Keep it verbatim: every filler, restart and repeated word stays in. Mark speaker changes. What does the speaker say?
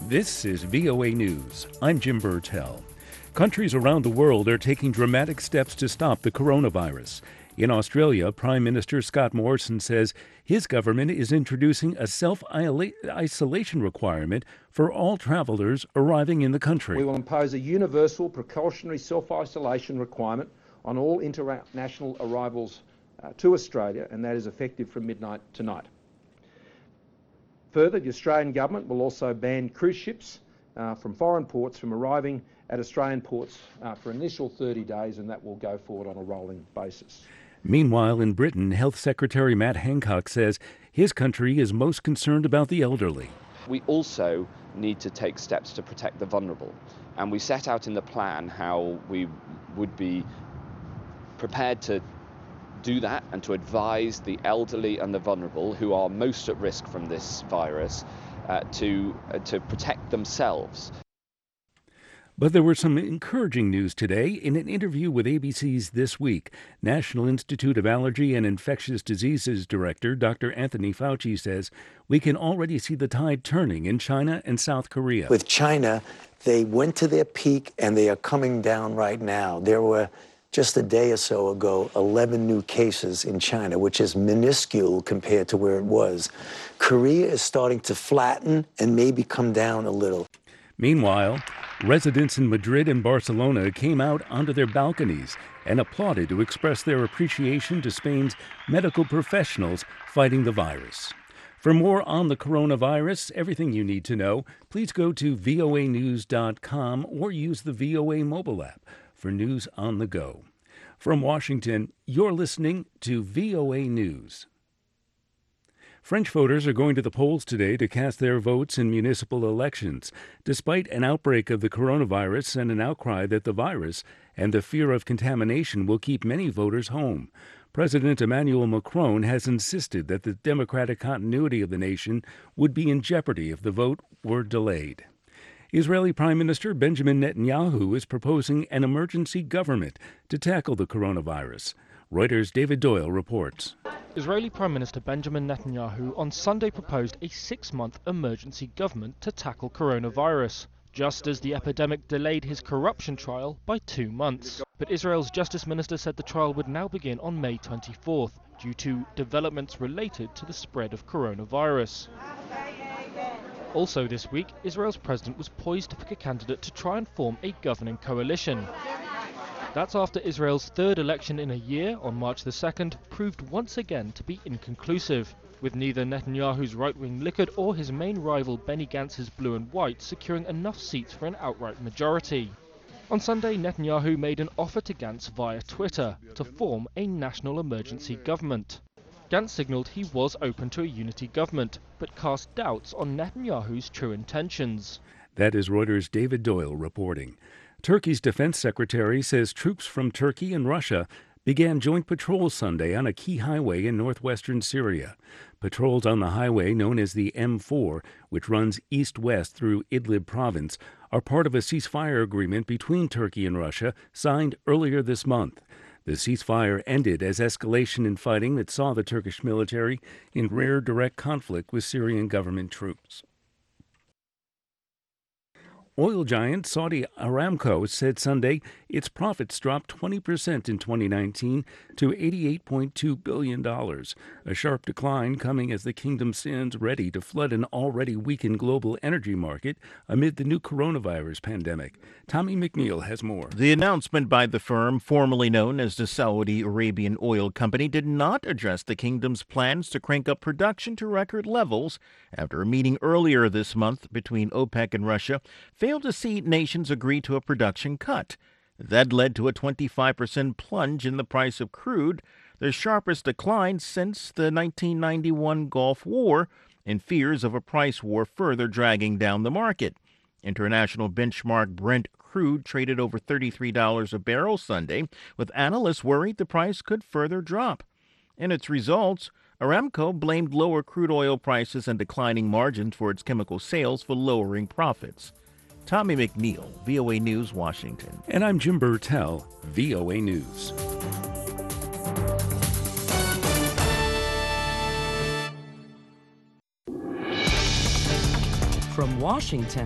Speaker 1: This is V O A News. I'm Jim Burtell. Countries around the world are taking dramatic steps to stop the coronavirus. In Australia, Prime Minister Scott Morrison says his government is introducing a self-isolation requirement for all travelers arriving in the country.
Speaker 2: We will impose a universal precautionary self-isolation requirement on all international arrivals uh, to Australia, and that is effective from midnight tonight. Further, the Australian government will also ban cruise ships uh, from foreign ports from arriving at Australian ports uh, for an initial thirty days, and that will go forward on a rolling basis.
Speaker 1: Meanwhile, in Britain, Health Secretary Matt Hancock says his country is most concerned about the elderly.
Speaker 3: We also need to take steps to protect the vulnerable, and we set out in the plan how we would be prepared to do that and to advise the elderly and the vulnerable who are most at risk from this virus uh, to, uh, to protect themselves.
Speaker 1: But there was some encouraging news today. In an interview with A B C's This Week, National Institute of Allergy and Infectious Diseases Director Doctor Anthony Fauci says we can already see the tide turning in China and South Korea.
Speaker 4: With China, they went to their peak and they are coming down right now. There were just a day or so ago, eleven new cases in China, which is minuscule compared to where it was. Korea is starting to flatten and maybe come down a little.
Speaker 1: Meanwhile, residents in Madrid and Barcelona came out onto their balconies and applauded to express their appreciation to Spain's medical professionals fighting the virus. For more on the coronavirus, everything you need to know, please go to V O A news dot com or use the V O A mobile app for news on the go. From Washington, you're listening to V O A News. French voters are going to the polls today to cast their votes in municipal elections, despite an outbreak of the coronavirus and an outcry that the virus and the fear of contamination will keep many voters home. President Emmanuel Macron has insisted that the democratic continuity of the nation would be in jeopardy if the vote were delayed. Israeli Prime Minister Benjamin Netanyahu is proposing an emergency government to tackle the coronavirus. Reuters' David Doyle reports.
Speaker 5: Israeli Prime Minister Benjamin Netanyahu on Sunday proposed a six-month emergency government to tackle coronavirus, just as the epidemic delayed his corruption trial by two months. But Israel's Justice Minister said the trial would now begin on May twenty-fourth due to developments related to the spread of coronavirus. Also this week, Israel's president was poised to pick a candidate to try and form a governing coalition. That's after Israel's third election in a year, on March the second, proved once again to be inconclusive, with neither Netanyahu's right-wing Likud or his main rival Benny Gantz's Blue and White securing enough seats for an outright majority. On Sunday, Netanyahu made an offer to Gantz via Twitter to form a national emergency government. Gantz signalled he was open to a unity government, but cast doubts on Netanyahu's true intentions.
Speaker 1: That is Reuters' David Doyle reporting. Turkey's defense secretary says troops from Turkey and Russia began joint patrols Sunday on a key highway in northwestern Syria. Patrols on the highway, known as the M four, which runs east-west through Idlib province, are part of a ceasefire agreement between Turkey and Russia signed earlier this month. The ceasefire ended as escalation in fighting that saw the Turkish military in rare direct conflict with Syrian government troops. Oil giant Saudi Aramco said Sunday its profits dropped twenty percent in twenty nineteen to eighty-eight point two billion dollars, a sharp decline coming as the kingdom stands ready to flood an already weakened global energy market amid the new coronavirus pandemic. Tommy McNeil has more.
Speaker 6: The announcement by the firm, formerly known as the Saudi Arabian Oil Company, did not address the kingdom's plans to crank up production to record levels after a meeting earlier this month between OPEC and Russia failed to see nations agree to a production cut. That led to a twenty-five percent plunge in the price of crude, the sharpest decline since the nineteen ninety-one Gulf War, and fears of a price war further dragging down the market. International benchmark Brent crude traded over thirty-three dollars a barrel Sunday, with analysts worried the price could further drop. In its results, Aramco blamed lower crude oil prices and declining margins for its chemical sales for lowering profits. Tommy McNeil, V O A News, Washington.
Speaker 1: And I'm Jim Burtell, V O A News.
Speaker 7: From Washington,